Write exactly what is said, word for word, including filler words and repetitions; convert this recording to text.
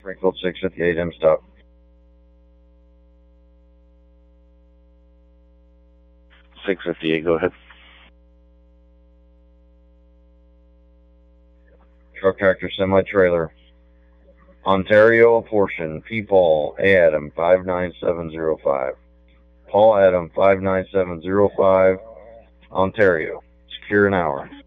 Springfield six fifty-eight M stop. six fifty-eight, go ahead. Truck tractor semi-trailer. Ontario portion, P. Paul, A. Adam, five nine seven zero five. Paul Adam, five nine seven zero five, Ontario. Secure an hour.